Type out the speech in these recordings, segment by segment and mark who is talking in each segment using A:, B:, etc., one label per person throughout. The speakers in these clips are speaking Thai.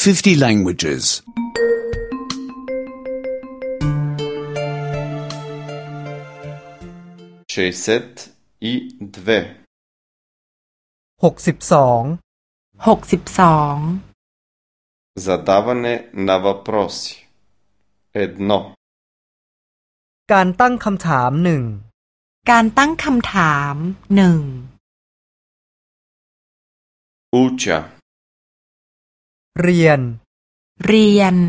A: 50 languages.
B: 62
C: 62
B: Задаване на въпроси 1
D: การตั้งคำถามหนึ่ง
C: การตั้งคำถามหนึ่ง
B: Уча
D: เรียน
C: เรียน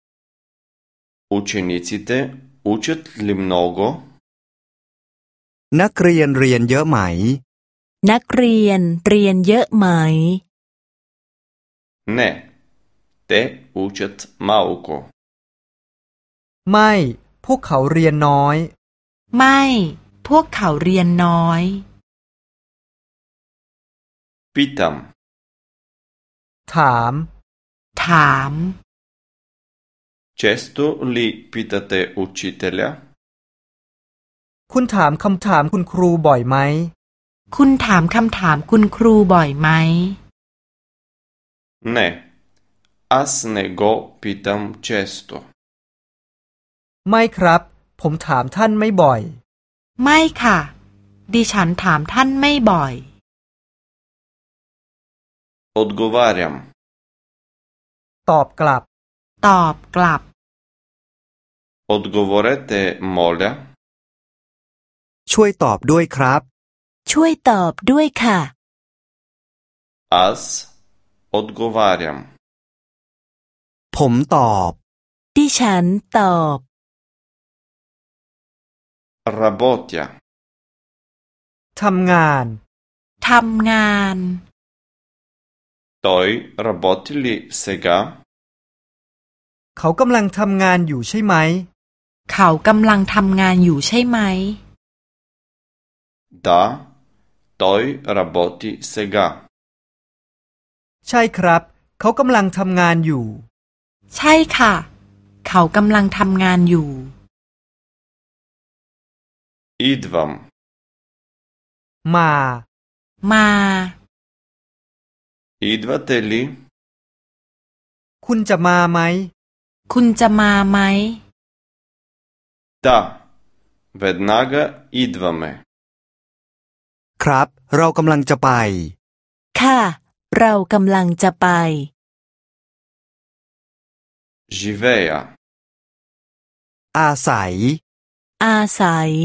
B: Учениците учат ли много?
E: นักเรียนเรียนเยอะไหม
C: นักเรียนเรียนเยอะไหม
B: Не, те учат малко.
D: ไม่พวกเขาเรียนน้อย
C: ไม่พวกเขาเรียนน้อย
B: Питам
D: ถาม
C: ถาม
B: Често ли питате учителя?
D: คุณถามคำถามคุณครูบ่อยไหม
C: คุณถามคำถามคุณครูบ่อยไหม
B: Не, аз не го питам често.
D: ไม่ครับผมถามท่านไม่บ่อย
C: ไม่ค่ะ ดิฉันถามท่านไม่บ่อย
B: Отговарям
D: ตอบกลับ
C: ตอบกลับ
B: Отговорете, моля.
E: ช่วยตอบด้วยครับ
C: ช่วยตอบด้วยค่ะ
B: Аз отговарям.
E: ผมตอบ
C: ดิฉันตอบ
B: Работя
D: ทำงาน
C: ทำงาน
B: Той работи ли сега?
D: เขากำลังทำงานอยู่ใช่ไหม
C: เขากำลังทำงานอยู่ใช่ไหม
B: Да, той работи сега.
D: ใช่ครับเขากำลังทำงานอยู่
C: ใช่ค่ะ เขากำลังทำงานอยู่
B: Идвам
D: มา
C: มา
B: Идвате ли?
D: คุณจะมาไหม
C: คุณจะมาไหม
B: Да, веднага идваме.
E: ครับ เรากำลังจะไป
C: ค่ะ เรากำลังจะไป
B: Живея
E: อาศัย
C: อาศัย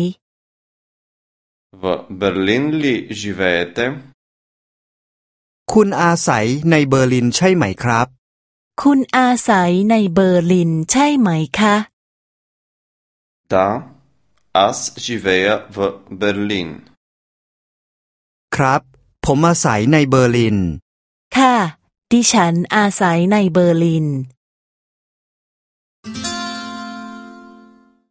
B: в Берлин ли живеете?
E: คุณอาศัยในเบอร์ลินใช่ไหมครับ
C: คุณอาศัยในเบอร์ลินใช่ไหมคะ
B: Да, аз живея в Берлин.
E: ครับ ผมอาศัยในเบอร์ลิน
C: ค่ะ ดิฉันอาศัยในเบอร์ลิน